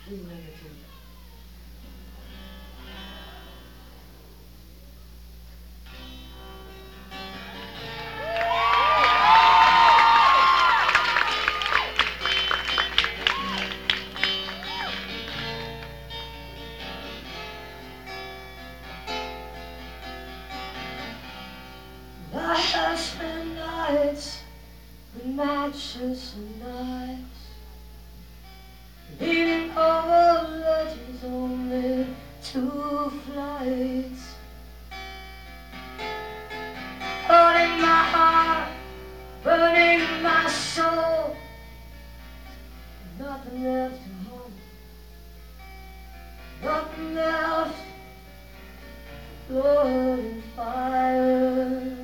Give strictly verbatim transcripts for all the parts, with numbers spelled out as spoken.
Please make it to you. I have spent nights with matches and knives, leaning over ledges, only two flights, holding my heart, burning my soul, nothing left to hold, nothing left, blood and fire.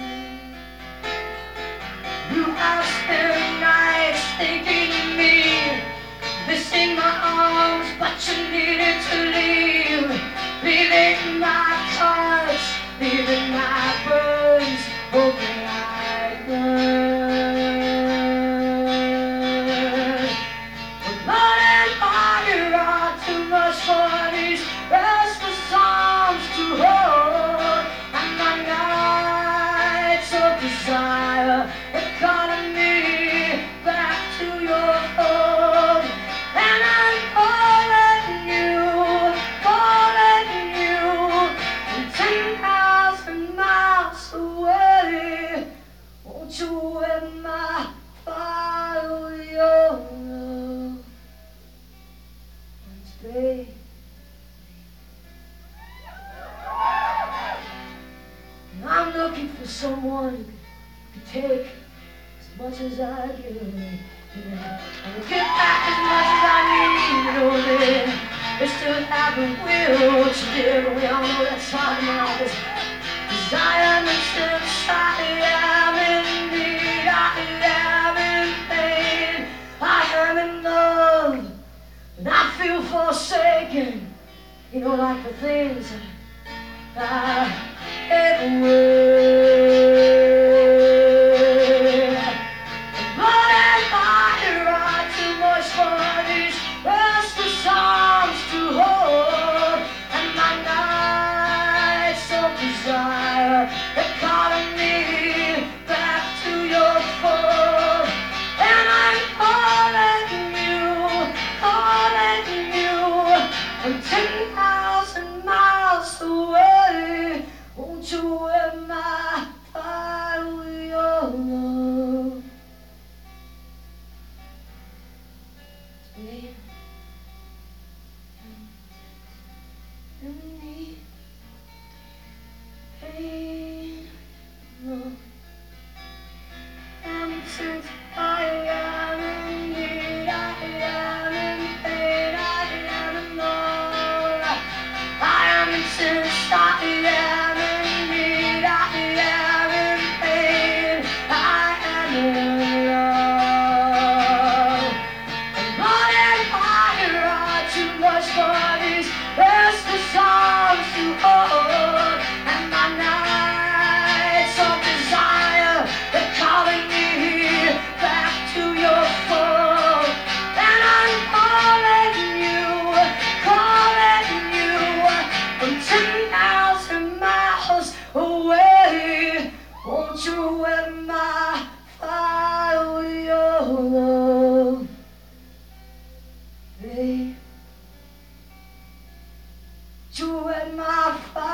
You have spent nights thinking of me, missing my arms, but you needed to leave, leaving my cuts, leaving my burns, hoping I'd learn. But blood and fire are too much for these restless arms to hold, and my nights of desire calling me back to your fold, and I'm calling you, calling you from ten thousand miles away. Won't you wet my fire with your love and stay? And I'm looking for someone who could take as much as I give, yeah. And get back as much as I need, you know that they still have the will what you did, but we all know that's hard now. Cause I am intense, I am in need, I am in pain, I am in love, and I feel forsaken, you know, like the things that I ever will. They're calling me back to your fold, and I'm calling you, calling you from ten thousand miles away. Won't you wet my fire with your love? Me and me. Pain, love, I'm intense, I am in need, I am in pain, I am in love, I am intense, I am in need, I am in pain, I am in love. Blood and fire are too much for these restless arms to hold, and my nights of desire, they're calling me back to your fold, and I'm calling you, calling you from ten thousand miles away. Won't you wet my fire with your love, babe? You wet my fire.